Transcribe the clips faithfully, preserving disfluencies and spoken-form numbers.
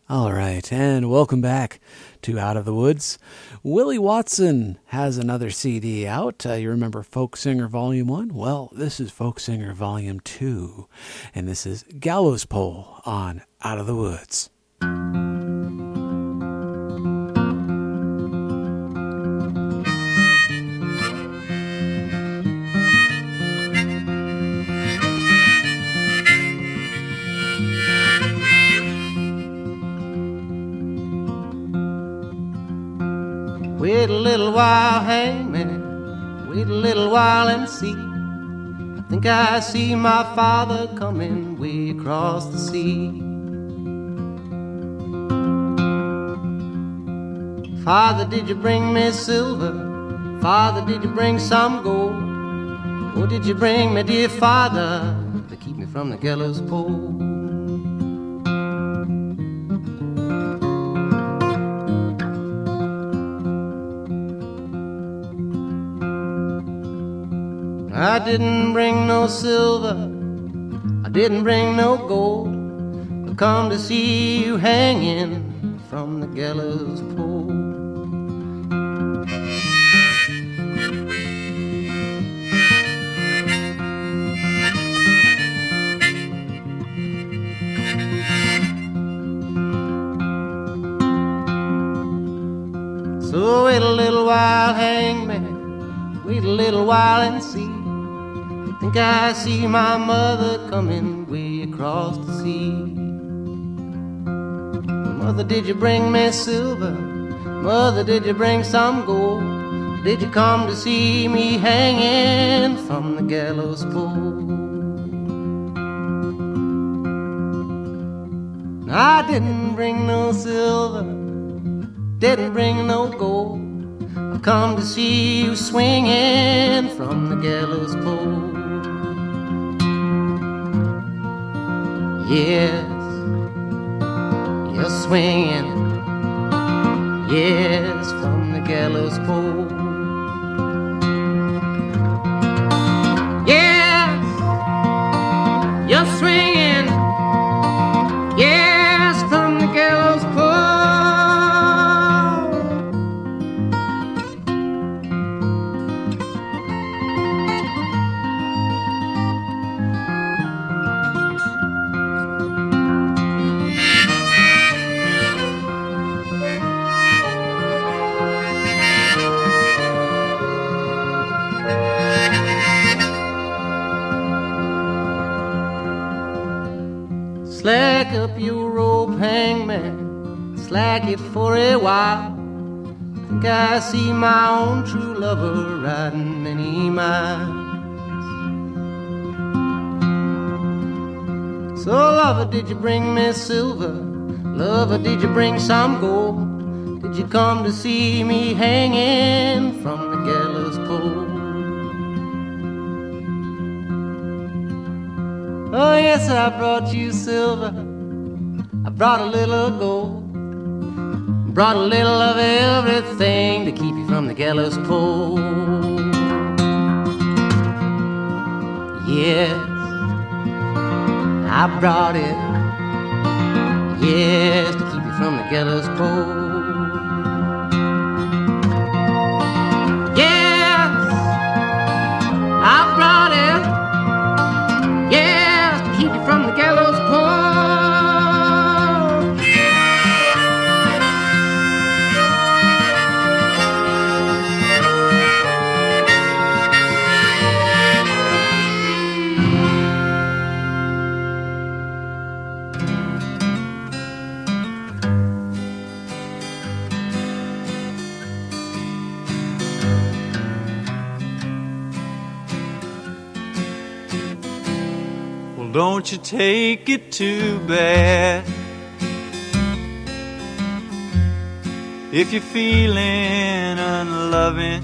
All right, and welcome back to Out of the Woods. Willie Watson has another C D out. Uh, you remember Folk Singer Volume one? Well, this is Folk Singer Volume two, and this is Gallows Pole on Out of the Woods. Wait a little while, hangman, wait a little while and see. I think I see my father coming way across the sea. Father, did you bring me silver? Father, did you bring some gold? Or did you bring me, dear father, to keep me from the gallows pole? I didn't bring no silver, I didn't bring no gold. I've come to see you hanging from the gallows pole. So wait a little while, hangman, wait a little while and see. I think I see my mother coming way across the sea. Mother, did you bring me silver? Mother, did you bring some gold? Did you come to see me hanging from the gallows pole? I didn't bring no silver, didn't bring no gold. I've come to see you swinging from the gallows pole. Yes, you're swinging, yes, from the gallows pole. Yes, you're swinging, yes, from the gallows pole. Slack up your rope, hangman, slack it for a while. Think I see my own true lover riding many miles. So lover, did you bring me silver? Lover, did you bring some gold? Did you come to see me hanging from the gallows pole? Oh yes, I brought you silver, I brought a little gold, brought a little of everything to keep you from the gallows pole. Yes, I brought it, yes, to keep you from the gallows pole. Yes, I brought it, yes, to keep you from the gallows pole. Don't you take it too bad if you're feeling unloving.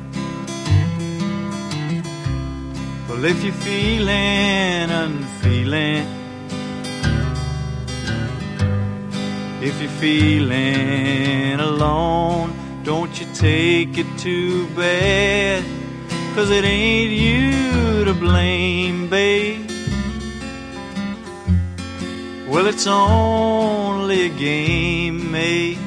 Well, if you're feeling unfeeling, if you're feeling alone, don't you take it too bad, 'cause it ain't you to blame, babe. Well, it's only a game made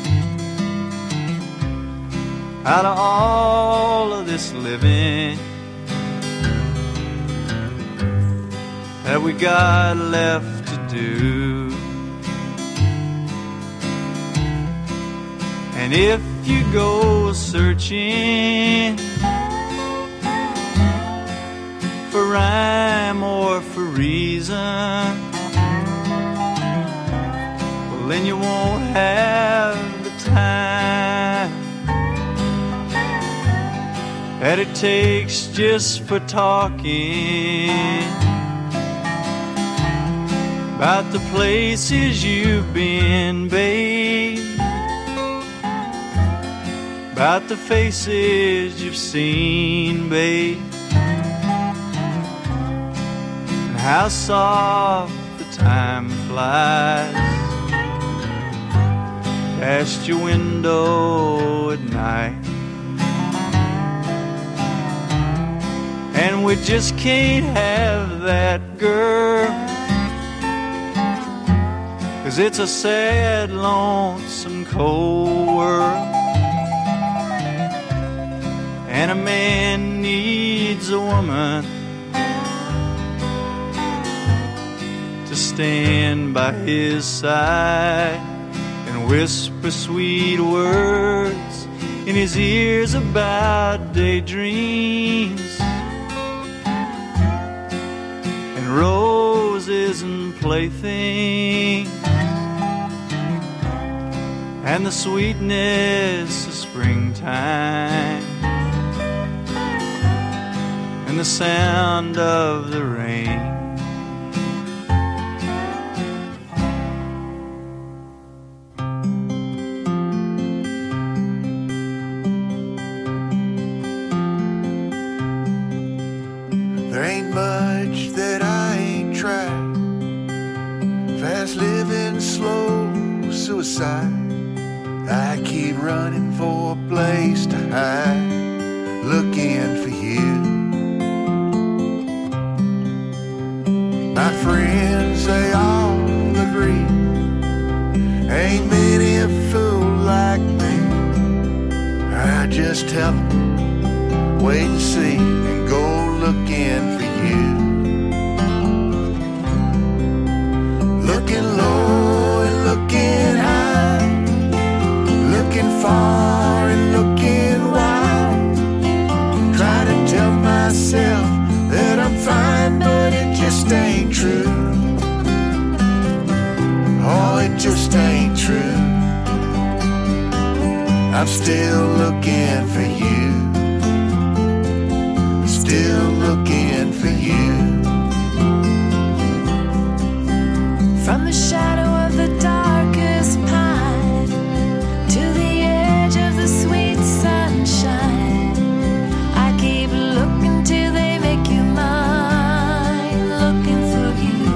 out of all of this living that we got left to do. And if you go searching for rhyme or for reason, well, then you won't have the time that it takes just for talking about the places you've been, babe, about the faces you've seen, babe, and how soft the time flies past your window at night. And we just can't have that, girl, 'cause it's a sad, lonesome, cold world. And a man needs a woman to stand by his side and whisper sweet words in his ears about daydreams and roses and playthings and the sweetness of springtime and the sound of the rain. There ain't much that I ain't tried. Fast living, slow suicide. I keep running for a place to hide, looking for you. My friends, they all agree, ain't many a fool like me. I just tell them, wait and see, and go looking for you. Looking low and looking high, looking far and looking wide. Try to tell myself that I'm fine, but it just ain't true. Oh, it just ain't true. I'm still looking for you, still looking for you. From the shadow of the darkest pine to the edge of the sweet sunshine, I keep looking till they make you mine, looking for you.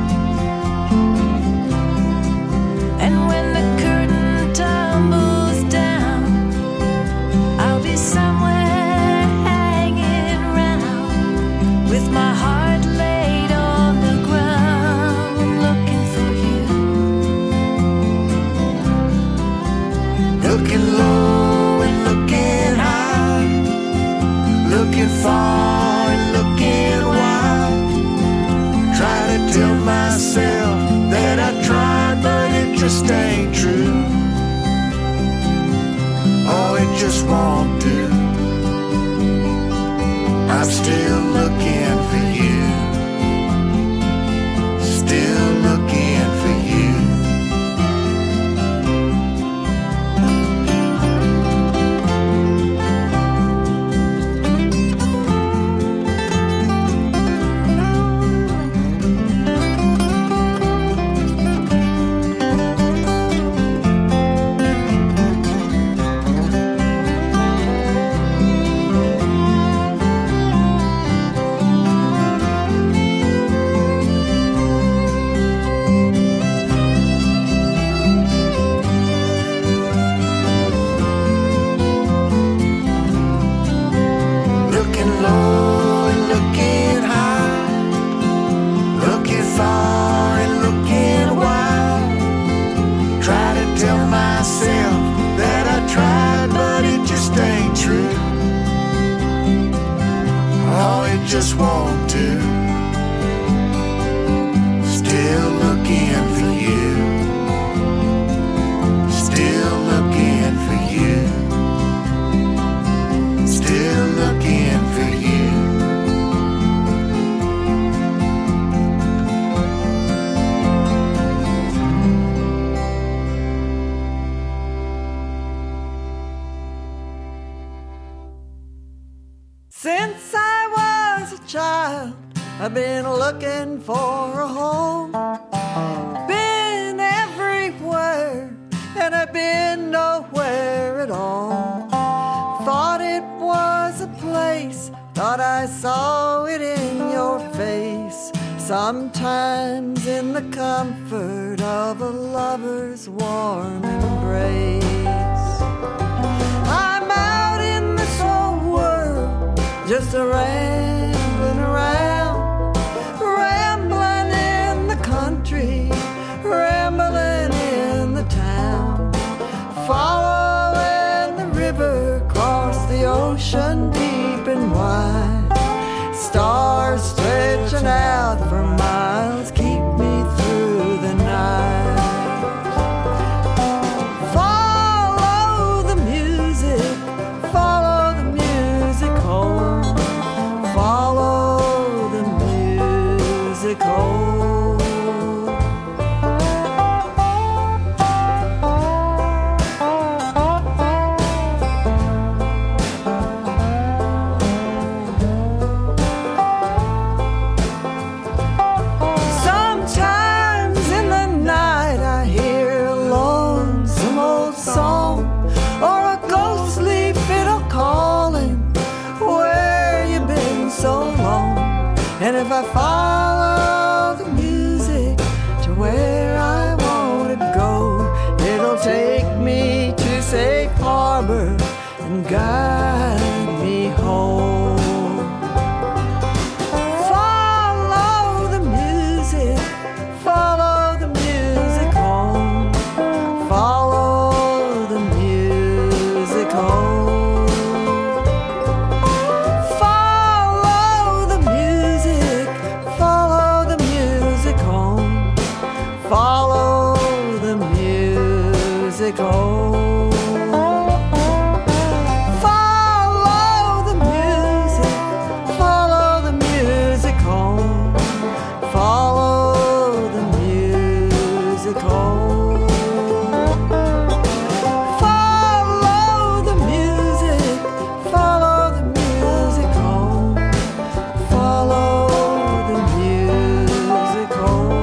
And when the curtain tumbles down, I'll be somewhere hanging round with my heart laid on the ground, looking for you. Looking low and looking high, looking far and looking wide. Try to tell myself that I tried, but it just ain't true. Oh, it just won't do. I'm still looking for you, still looking for you. I've been looking for a home, been everywhere, and I've been nowhere at all. Thought it was a place, thought I saw it in your face, sometimes in the comfort of a lover's warm embrace. I'm out in this old world, just a rambling around, rambling in the country, rambling in the town, following the river, cross the ocean deep and wide, stars stretching out for miles, keep me through the night. Follow the music, follow the music home, follow the music home. And if I follow the music to where I want to go, it'll take me to safe harbor and guide me home. Follow the music, follow the music home, follow the music home. Follow the music home. Follow the music, follow the music home. Follow the music home. Follow the music, follow the music home. Follow the music home.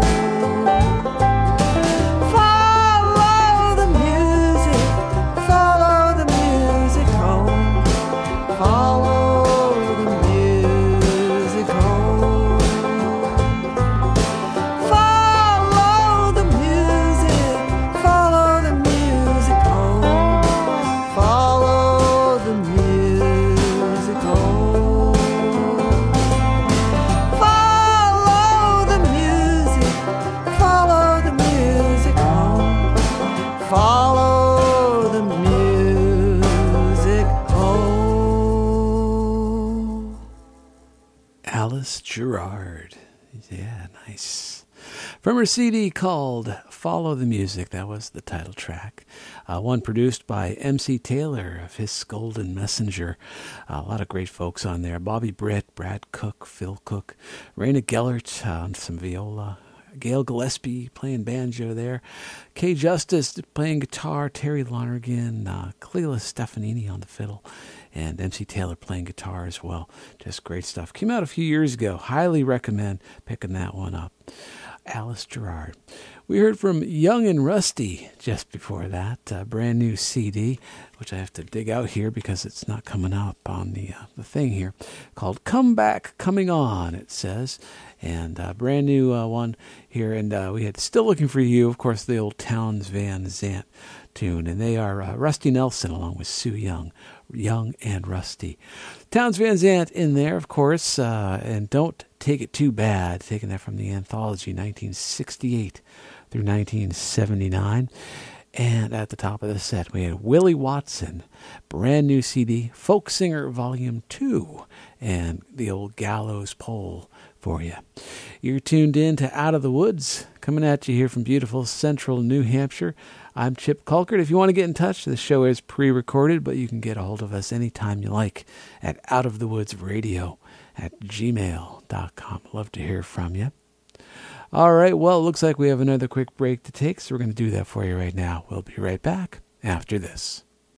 Follow the music home. Alice Gerrard. Yeah, nice. From her C D called Follow the Music, that was the title track. Uh, one produced by M C Taylor of his Golden Messenger. Uh, a lot of great folks on there. Bobby Britt, Brad Cook, Phil Cook, Raina Gellert uh, on some viola. Gail Gillespie playing banjo there. Kay Justice playing guitar. Terry Lonergan. Uh, Cleela Stefanini on the fiddle. And M C Taylor playing guitar as well. Just great stuff. Came out a few years ago. Highly recommend picking that one up. Alice Gerrard. We heard from Young and Rusty just before that. A brand new C D, which I have to dig out here because it's not coming up on the, uh, the thing here, called Come Back, Coming On, it says. And a brand new uh, one here. And uh, we had Still Looking for You, of course, the old Townes Van Zandt tune. And they are uh, Rusty Nelson along with Sue Young. Young and Rusty. Townes Van Zandt in there, of course. Uh, and Don't Take It Too Bad, taking that from the anthology nineteen sixty-eight through nineteen seventy-nine. And at the top of the set, we had Willie Watson, brand new C D, Folk Singer Volume two, and the old Gallows Pole for you. You're tuned in to Out of the Woods, coming at you here from beautiful central New Hampshire. I'm Chip Colkert. If you want to get in touch, the show is pre-recorded, but you can get a hold of us anytime you like at Out of the Woods Radio at gmail dot com. Love to hear from you. All right, well, it looks like we have another quick break to take, so we're going to do that for you right now. We'll be right back after this.